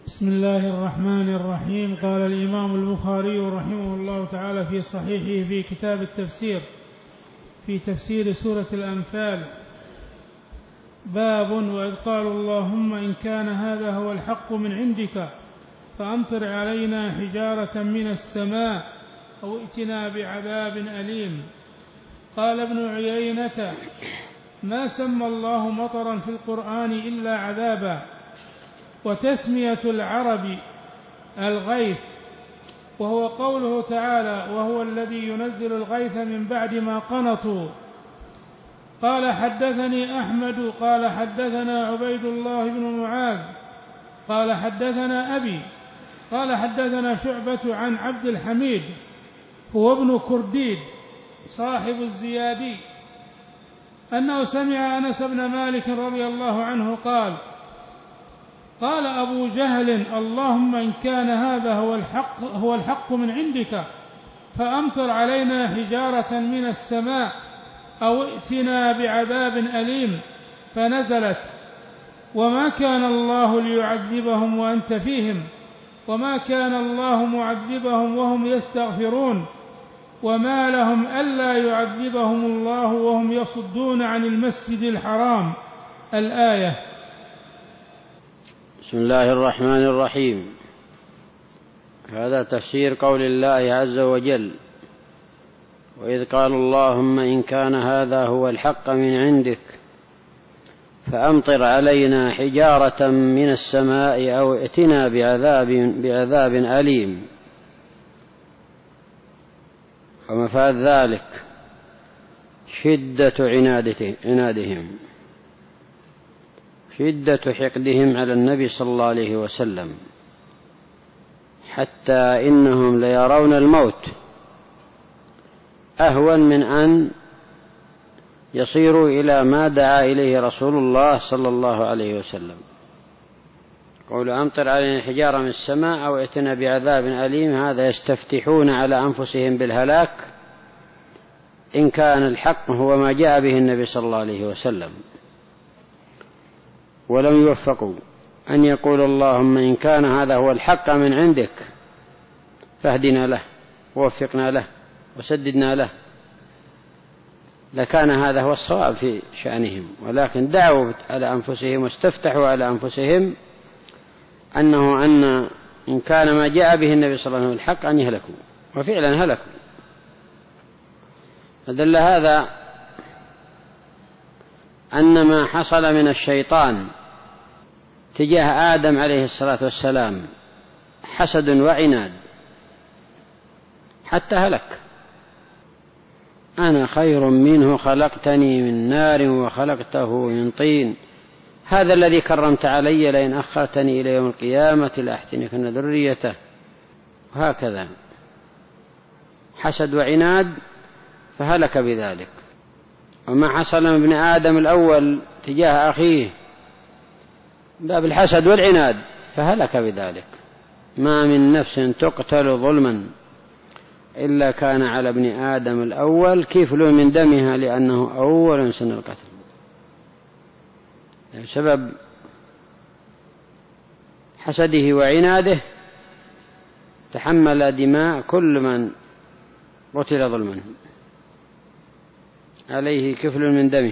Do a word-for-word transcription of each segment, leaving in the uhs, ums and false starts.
بسم الله الرحمن الرحيم. قال الإمام البخاري رحمه الله تعالى في صحيحه في كتاب التفسير في تفسير سورة الأنفال: باب وإذ قالوا اللهم إن كان هذا هو الحق من عندك فأمطر علينا حجارة من السماء أو ائتنا بعذاب أليم. قال ابن عيينة: ما سمى الله مطرا في القرآن إلا عذابا، وتسمية العرب الغيث، وهو قوله تعالى: وهو الذي ينزل الغيث من بعد ما قنطوا. قال حدثني أحمد قال حدثنا عبيد الله بن معاذ قال حدثنا أبي قال حدثنا شعبة عن عبد الحميد هو ابن كرديد صاحب الزيادي أنه سمع أنس بن مالك رضي الله عنه قال: قال أبو جهل: اللهم إن كان هذا هو الحق, هو الحق من عندك فأمطر علينا حجارة من السماء أو ائتنا بعذاب أليم. فنزلت: وما كان الله ليعذبهم وأنت فيهم، وما كان الله معذبهم وهم يستغفرون، وما لهم ألا يعذبهم الله وهم يصدون عن المسجد الحرام. الآية. بسم الله الرحمن الرحيم. هذا تفسير قول الله عز وجل: وإذ قالوا اللهم إن كان هذا هو الحق من عندك فأمطر علينا حجارة من السماء أو ائتنا بعذاب, بعذاب أليم. ومفاد ذلك شدة عنادهم شدة حقدهم على النبي صلى الله عليه وسلم، حتى إنهم ليرون الموت أهون من أن يصيروا إلى ما دعا إليه رسول الله صلى الله عليه وسلم. قول أمطر علينا حجارة من السماء أو ائتنا بعذاب أليم، هذا يستفتحون على أنفسهم بالهلاك إن كان الحق هو ما جاء به النبي صلى الله عليه وسلم، ولم يوفقوا أن يقول اللهم إن كان هذا هو الحق من عندك فاهدنا له ووفقنا له وسددنا له، لكان هذا هو الصواب في شأنهم. ولكن دعوا على أنفسهم واستفتحوا على أنفسهم أنه أن إن كان ما جاء به النبي صلى الله عليه وسلم الحق أن يهلكوا، وفعلا هلكوا. فدل هذا أن ما حصل من الشيطان تجاه آدم عليه الصلاة والسلام حسد وعناد حتى هلك. أنا خير منه خلقتني من نار وخلقته من طين، هذا الذي كرمت علي لئن أخرتني إلى يوم القيامة لأحتنكن ذريته. وهكذا حسد وعناد فهلك بذلك. وما حصل من ابن آدم الأول تجاه أخيه باب الحسد والعناد فهلك بذلك. ما من نفس تقتل ظلما إلا كان على ابن آدم الأول كفل من دمها، لأنه أول سن القتل. سبب حسده وعناده تحمل دماء كل من قتل ظلما، عليه كفل من دمه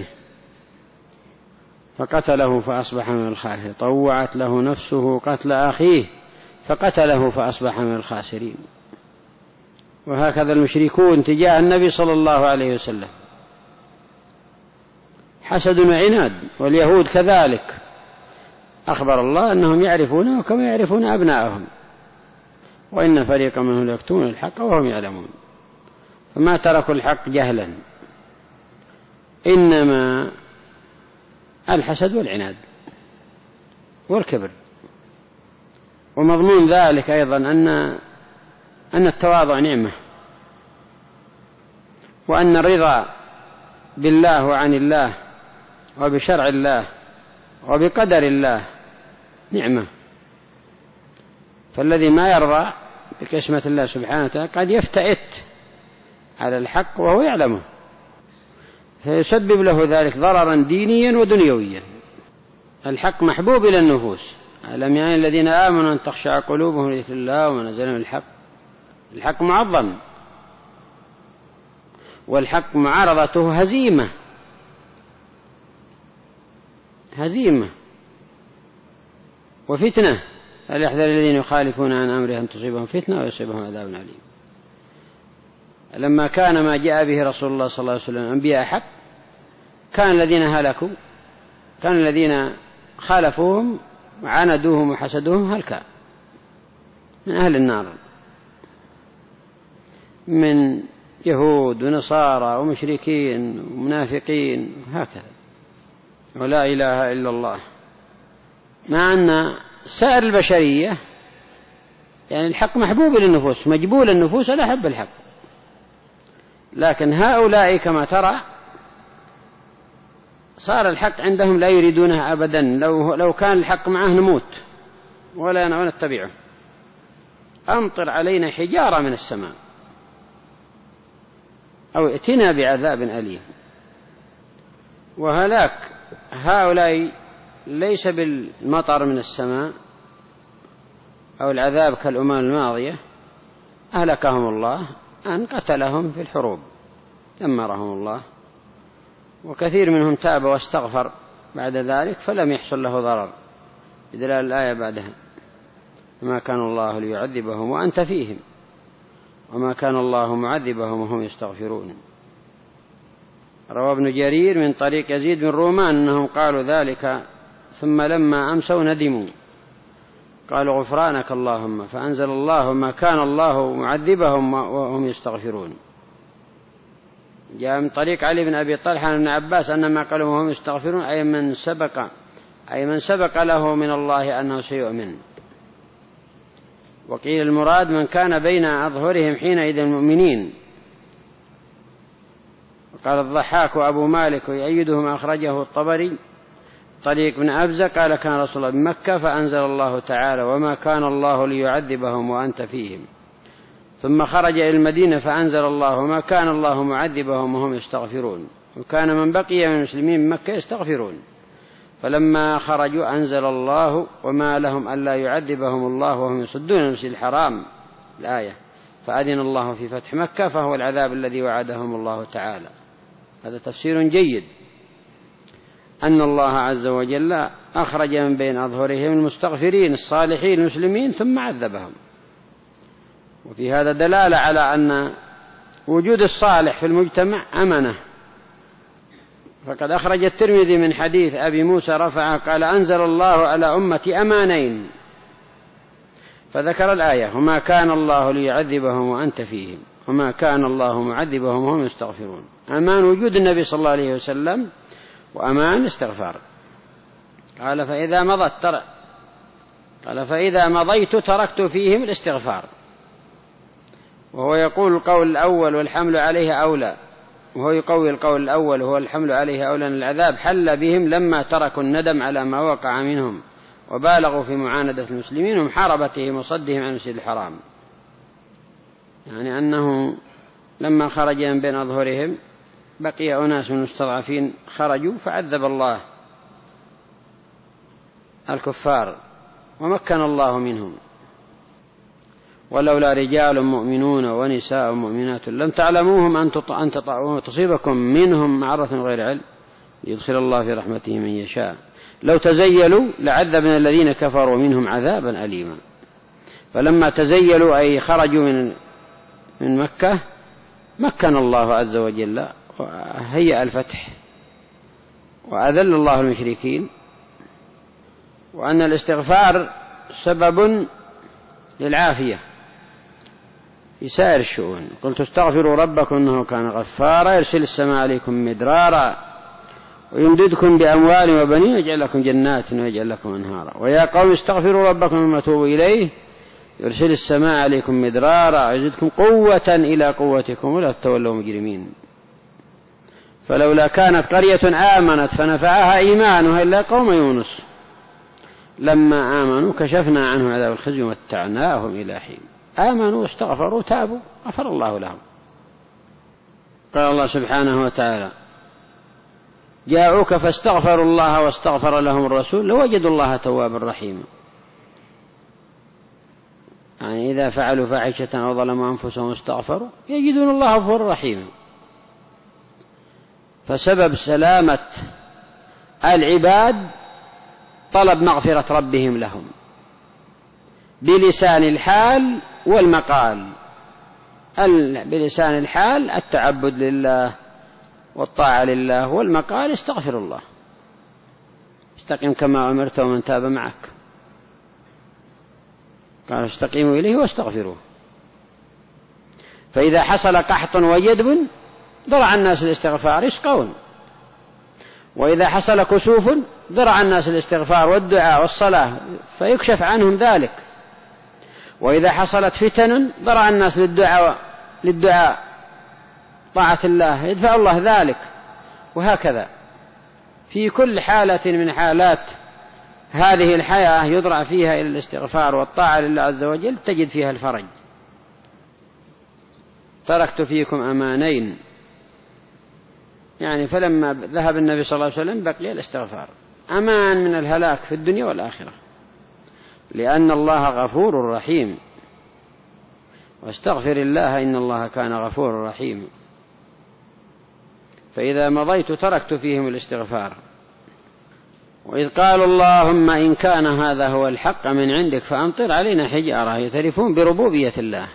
فقتله فأصبح من الخاسرين. طوعت له نفسه قتل أخيه فقتله فأصبح من الخاسرين. وهكذا المشركون تجاه النبي صلى الله عليه وسلم حسد وعناد، واليهود كذلك. أخبر الله أنهم يعرفونه كما يعرفون أبناءهم، وإن فريقا منهم ليكتمون الحق وهم يعلمون. فما تركوا الحق جهلا، إنما الحسد والعناد والكبر. ومضمون ذلك أيضا أن أن التواضع نعمة، وأن الرضا بالله وعن الله وبشرع الله وبقدر الله نعمة. فالذي ما يرضى بقسمة الله سبحانه وتعالى قد يفتئت على الحق وهو يعلمه، فيسبب له ذلك ضررا دينيا ودنيويا. الحق محبوب إلى النفوس، ألم يعني الذين آمنوا أن تخشع قلوبهم لذكر الله وما نزل من الحق. الحق معظم، والحق معارضته هزيمة هزيمة وفتنة. فليحذر الذين يخالفون عن أمره أن تصيبهم فتنة ويصيبهم عذاب أليم. لما كان ما جاء به رسول الله صلى الله عليه وسلم أنبياء حق، كان الذين هلكوا كان الذين خالفوهم وعاندوهم وحسدوهم هلكا من أهل النار، من يهود ونصارى ومشركين ومنافقين هكذا، ولا إله إلا الله. مع أن سائر البشرية يعني الحق محبوب للنفوس، مجبول النفوس لا حب الحق، لكن هؤلاء كما ترى صار الحق عندهم لا يريدونه أبدا. لو, لو كان الحق معه نموت ولا نتبعه. أمطر علينا حجارة من السماء أو ائتنا بعذاب أليم. وهلاك هؤلاء ليس بالمطر من السماء أو العذاب كالأمم الماضية، أهلكهم الله أن قتلهم في الحروب، دمرهم الله، وكثير منهم تاب واستغفر بعد ذلك فلم يحصل له ضرر، بدلال الآية بعدها: ما كان الله ليعذبهم وأنت فيهم وما كان الله معذبهم وهم يستغفرون. روى ابن جرير من طريق يزيد بن رومان أنهم قالوا ذلك ثم لما أمسوا ندموا قالوا غفرانك اللهم، فأنزل الله ما كان الله معذبهم وهم يستغفرون. جاء من طريق علي بن أبي طلحة بن عباس أنما قالوا وهم يستغفرون أي من سبق أي من سبق له من الله أنه سيؤمن. وقيل المراد من كان بين أظهرهم حينئذ المؤمنين. قال الضحاك وأبو مالك ويؤيده ما أخرجه الطبري طريق بن أبزة قال كان رسول الله بمكة فأنزل الله تعالى وما كان الله ليعذبهم وأنت فيهم، ثم خرج إلى المدينة فأنزل الله وما كان الله معذبهم وهم يستغفرون، وكان من بقي من المسلمين من مكة يستغفرون، فلما خرجوا أنزل الله وما لهم ألا يعذبهم الله وهم يصدون عن المسجد الحرام الآية، فأذن الله في فتح مكة فهو العذاب الذي وعدهم الله تعالى. هذا تفسير جيد، أن الله عز وجل أخرج من بين أظهرهم المستغفرين الصالحين المسلمين ثم عذبهم. وفي هذا دلالة على أن وجود الصالح في المجتمع أمنة. فقد أخرج الترمذي من حديث أبي موسى رفعه قال أنزل الله على أمتي أمانين، فذكر الآية وما كان الله ليعذبهم وأنت فيهم وما كان الله معذبهم وهم يستغفرون. أمان وجود النبي صلى الله عليه وسلم وأمان استغفار. قال فإذا مضت تر... قال فإذا مضيت تركت فيهم الاستغفار، وهو يقول القول الأول والحمل عليه أولى، وهو يقوي القول الأول وهو الحمل عليه أولى أن العذاب حل بهم لما تركوا الندم على ما وقع منهم وبالغوا في معاندة المسلمين ومحاربتهم وصدهم عن المسجد الحرام. يعني أنه لما خرج من بين أظهرهم بقي أناس من المستضعفين خرجوا فعذب الله الكفار ومكن الله منهم. ولولا رجال مؤمنون ونساء مؤمنات لم تعلموهم أن تطعوهم تصيبكم منهم معرة غير علم يدخل الله في رحمته من يشاء لو تزيلوا لعذبنا الذين كفروا منهم عذابا أليما. فلما تزيلوا أي خرجوا من من مكة مكن الله عز وجل وهيأ الفتح وأذل الله المشركين. وأن الاستغفار سبب للعافية في سائر الشؤون. قلت استغفروا ربكم إنه كان غفارا يرسل السماء عليكم مدرارا ويمددكم بأموال وبنين ويجعل لكم جنات ويجعل لكم أنهارا ويا قوم استغفروا ربكم ثم توبوا إليه يرسل السماء عليكم مدرارا ويزدكم قوة إلى قوتكم ولا تتولوا مجرمين. فلولا كانت قرية آمنت فنفعها إيمانها إلا قوم يونس لما آمنوا كشفنا عنهم عذاب الخزي ومتعناهم إلى حين. آمنوا واستغفروا تابوا غفر الله لهم. قال الله سبحانه وتعالى جاءوك فاستغفروا الله واستغفر لهم الرسول لوجدوا الله توابا رحيما. إذا فعلوا فاحشة أو ظلموا أنفسهم استغفروا يجدون الله غفورا رحيما. فسبب سلامة العباد طلب مغفرة ربهم لهم بلسان الحال والمقال. بلسان الحال التعبد لله والطاعة لله، والمقال استغفر الله، استقم كما أمرت ومن تاب معك، قال استقيموا إليه واستغفروه. فإذا حصل قحط وجدب ضرع الناس الاستغفار يسقون، وإذا حصل كسوف ضرع الناس الاستغفار والدعاء والصلاة فيكشف عنهم ذلك، وإذا حصلت فتن ضرع الناس للدعاء للدعاء طاعة الله يدفع الله ذلك. وهكذا في كل حالة من حالات هذه الحياة يضرع فيها إلى الاستغفار والطاعة لله عز وجل تجد فيها الفرج. تركت فيكم أمانين، يعني فلما ذهب النبي صلى الله عليه وسلم بقي الاستغفار، أمان من الهلاك في الدنيا والآخرة، لأن الله غفور رحيم. واستغفر الله إن الله كان غفور رحيم. فإذا مضيت تركت فيهم الاستغفار. وإذ قالوا اللهم إن كان هذا هو الحق من عندك فأمطر علينا حجارة، يعترفون بربوبية الله،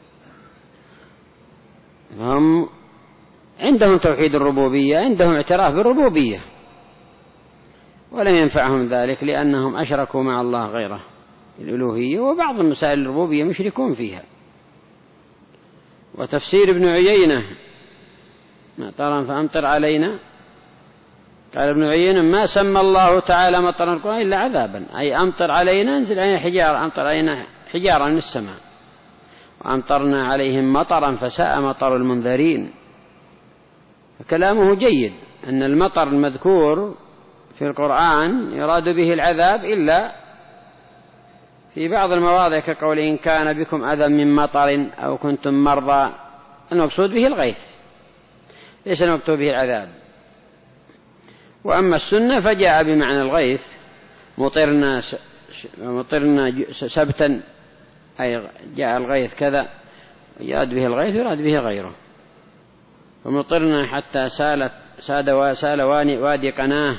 هم عندهم توحيد الربوبية، عندهم اعتراف بالربوبية، ولم ينفعهم ذلك لأنهم أشركوا مع الله غيره الألوهية، وبعض مسائل الربوبية مشركون فيها. وتفسير ابن عيينة مطرا فأمطر علينا، قال ابن عيينة ما سمى الله تعالى مطرا القرآن إلا عذابا، أي أمطر علينا انزل علينا حجارة، أمطر علينا حجارة من السماء، وأمطرنا عليهم مطرا فساء مطر المنذرين. فكلامه جيد أن المطر المذكور في القرآن يراد به العذاب إلا في بعض المواضع كقول إن كان بكم أذى من مطر أو كنتم مرضى، المقصود به الغيث ليس المكتوب به العذاب. وأما السنة فجاء بمعنى الغيث، مطرنا مطرنا سبتا، أي جاء الغيث كذا، يراد به الغيث يراد به غيره. ومطرنا حتى سالت ساد وسال وادي قناه.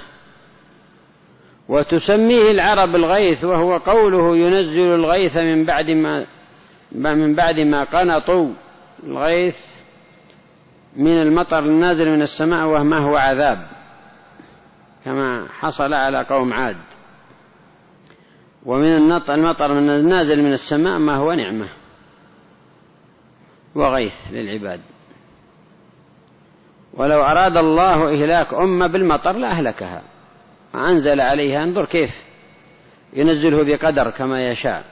وتسميه العرب الغيث، وهو قوله ينزل الغيث من بعد ما من بعد ما قنطوا. الغيث من المطر النازل من السماء وما هو عذاب، كما حصل على قوم عاد. ومن المطر من النازل من السماء ما هو نعمة وغيث للعباد. ولو أراد الله إهلاك أمة بالمطر لأهلكها، وأنزل عليها، انظر كيف ينزله بقدر كما يشاء.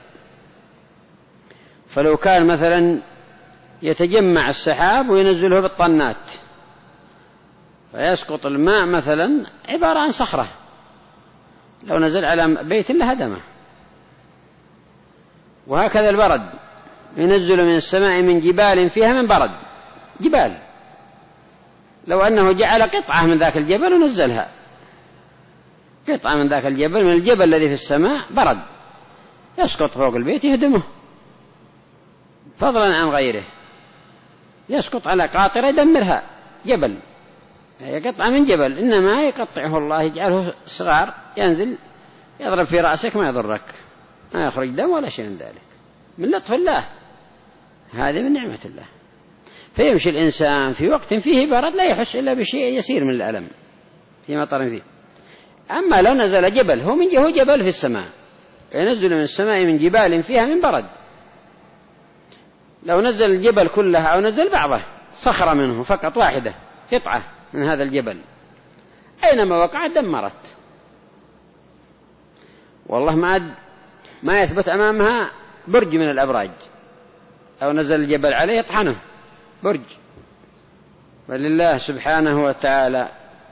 فلو كان مثلا يتجمع السحاب وينزله بالطنات فيسقط الماء مثلا عبارة عن صخرة، لو نزل على بيت لهدمه. وهكذا البرد ينزل من السماء من جبال فيها من برد، جبال، لو أنه جعل قطعة من ذاك الجبل ونزلها، قطعة من ذاك الجبل من الجبل الذي في السماء برد، يسقط فوق البيت يهدمه، فضلا عن غيره يسقط على قاطرة يدمرها، جبل، هي قطعة من جبل، إنما يقطعه الله يجعله صغار ينزل يضرب في رأسك ما يضرك، ما يخرج دم ولا شيء من ذلك، من لطف الله، هذه من نعمة الله. فيمشي الإنسان في وقت فيه برد لا يحس إلا بشيء يسير من الألم في مطر فيه. أما لو نزل جبل، هو من هو جبل في السماء، ينزل من السماء من جبال فيها من برد، لو نزل الجبل كلها أو نزل بعضه صخرة منه فقط واحدة قطعة من هذا الجبل أينما وقعت دمرت، والله ما ما يثبت أمامها برج من الأبراج، أو نزل الجبل عليه يطحنه برج. ولله سبحانه وتعالى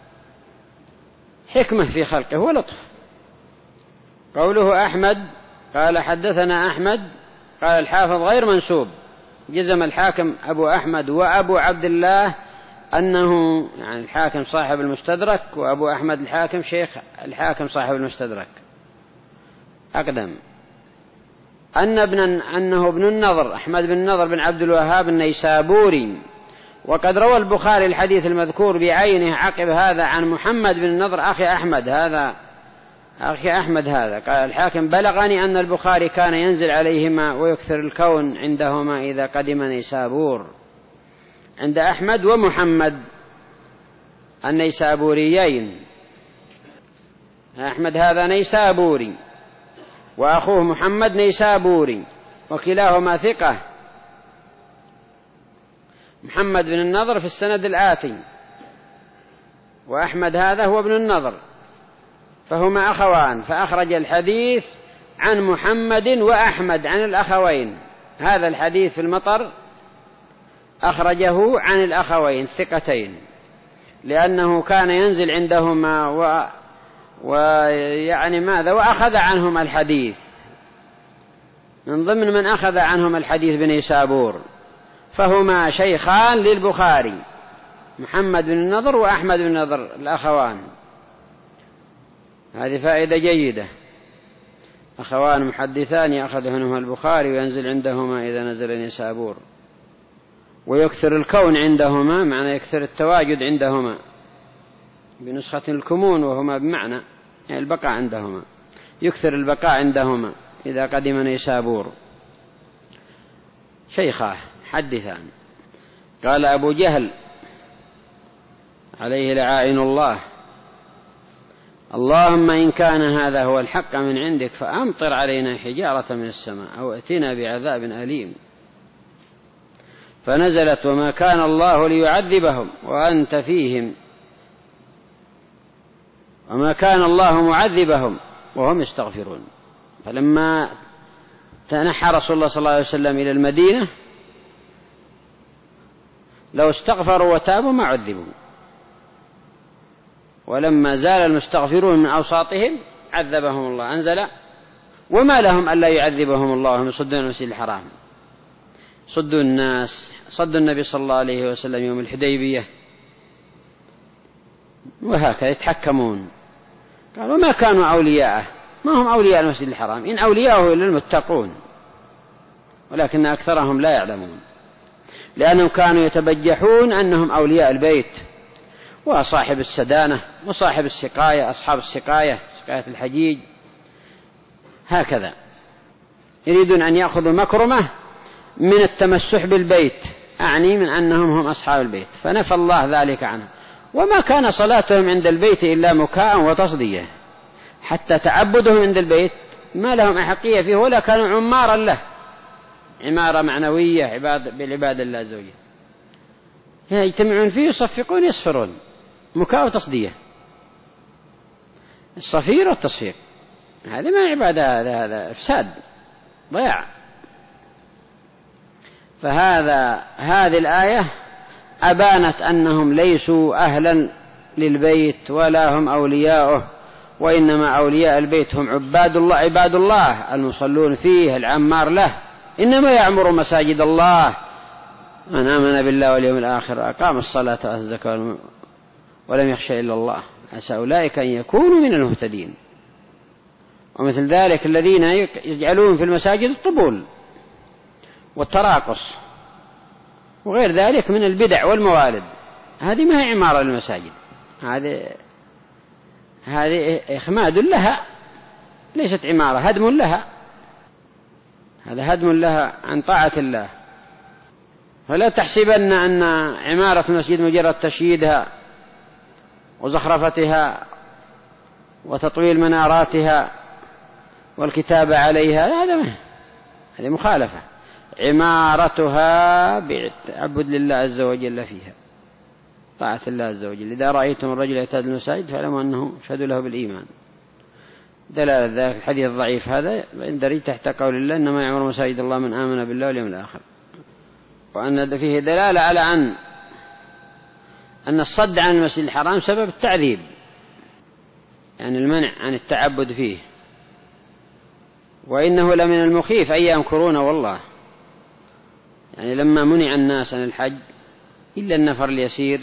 حكمة في خلقه ولطف. قوله أحمد قال حدثنا أحمد، قال الحافظ غير منسوب، جزم الحاكم أبو أحمد وأبو عبد الله أنه يعني الحاكم صاحب المستدرك، وأبو أحمد الحاكم شيخ الحاكم صاحب المستدرك أقدم. أن ابن أنه ابن النضر أحمد بن النضر بن عبد الوهاب النيسابوري. وقد روى البخاري الحديث المذكور بعينه عقب هذا عن محمد بن النضر أخي أحمد هذا أخي أحمد هذا. قال الحاكم بلغني أن البخاري كان ينزل عليهما ويكثر الكون عندهما إذا قدم نيسابور، عند أحمد ومحمد النيسابوريين. أحمد هذا نيسابوري وأخوه محمد نيسابوري وكلاهما ثقة. محمد بن النضر في السند الآتي، وأحمد هذا هو ابن النضر، فهما أخوان، فأخرج الحديث عن محمد وأحمد عن الأخوين. هذا الحديث في المطر أخرجه عن الأخوين الثقتين، لأنه كان ينزل عندهما و... ويعني ماذا وأخذ عنهم الحديث، من ضمن من أخذ عنهم الحديث بنيسابور، فهما شيخان للبخاري، محمد بن النضر وأحمد بن النضر الأخوان. هذه فائدة جيدة، أخوان محدثان يأخذ عنهما البخاري وينزل عندهما إذا نزل نيسابور، ويكثر الكون عندهما، معنى يكثر التواجد عندهما، بنسخة الكمون وهما بمعنى يعني البقاء عندهما، يكثر البقاء عندهما إذا قدم نيسابور. شيخاه حدثان. قال أبو جهل عليه لعائن الله: اللهم إن كان هذا هو الحق من عندك فأمطر علينا حجارة من السماء أو ائتنا بعذاب أليم. فنزلت: وما كان الله ليعذبهم وأنت فيهم، وما كان الله معذبهم وهم يستغفرون. فلما تنحى رسول الله صلى الله عليه وسلم إلى المدينة لو استغفروا وتابوا ما عذبوا، ولما زال المستغفرون من أوساطهم عذبهم الله، أنزل: وما لهم ألا يعذبهم الله وهم يصدون عن المسجد الحرام. صدوا الناس، صدوا النبي صلى الله عليه وسلم يوم الحديبية، وهكذا يتحكمون. قالوا: ما كانوا أولياءه، ما هم أولياء المسجد الحرام، إن أولياءه إلا المتقون، ولكن أكثرهم لا يعلمون، لأنهم كانوا يتبجحون أنهم أولياء البيت وصاحب السدانة وصاحب السقاية، أصحاب السقاية، سقاية الحجيج، هكذا يريدون أن يأخذوا مكرمة من التمسح بالبيت، أعني من أنهم هم أصحاب البيت، فنفى الله ذلك عنهم. وما كان صلاتهم عند البيت إلا مكاء وتصدية، حتى تعبدهم عند البيت ما لهم أحقية فيه، ولا كانوا عمارا له، عمارة معنوية عباد بالعبادة الله عز وجل، يجتمعون فيه يصفقون يصفرون، مكاء وتصدية، الصفير والتصفيق، هذا ما عبادة، هذا هذا إفساد ضياع. فهذا هذه الآية أبانت أنهم ليسوا أهلا للبيت ولا هم أولياؤه، وإنما أولياء البيت هم عباد الله، عباد الله المصلون فيه العمار له، إنما يعمر مساجد الله من آمن بالله واليوم الآخر وأقام الصلاة وآتى الزكاة ولم يخشى إلا الله، عسى أولئك أن يكونوا من المهتدين. ومثل ذلك الذين يجعلون في المساجد الطبول والتراقص وغير ذلك من البدع والموالد، هذه ما هي عمارة للمساجد، هذه هذه إخماد لها، ليست عمارة، هدم لها، هذا هدم لها عن طاعة الله. فلا تحسبن أن عمارة المسجد مجرد تشييدها وزخرفتها وتطويل مناراتها والكتابة عليها، هذا ما هذه مخالفة، عمارتها بالتعبد لله عز وجل فيها، طاعة الله عز وجل. إذا رأيتم الرجل يعتاد المساجد فاعلموا أنه شهدوا له بالإيمان. دلالة ذلك الحديث الضعيف هذا يندرج تحت قول الله: إنما يعمر مساجد الله من آمن بالله واليوم الآخر، وأن فيه دلالة على أن أن الصد عن المسجد الحرام سبب التعذيب، يعني المنع عن التعبد فيه، وإنه لمن المخيف أن يمكرون والله، يعني لما منع الناس عن الحج إلا النفر اليسير،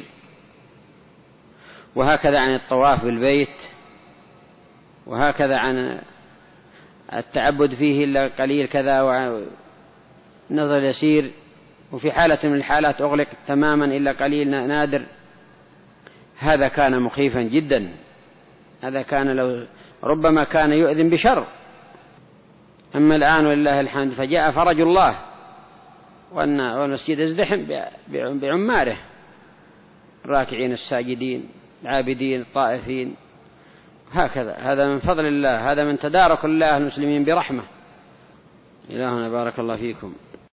وهكذا عن الطواف بالبيت، وهكذا عن التعبد فيه إلا قليل كذا ونظر يسير، وفي حالة من الحالات أغلق تماما إلا قليل نادر. هذا كان مخيفا جدا، هذا كان لو ربما كان يؤذن بشر. أما الآن ولله الحمد فجاء فرج الله، والمسجد ازدحم بعماره، الراكعين الساجدين العابدين الطائفين، هكذا. هذا من فضل الله، هذا من تدارك الله المسلمين برحمة. إلهنا بارك الله فيكم.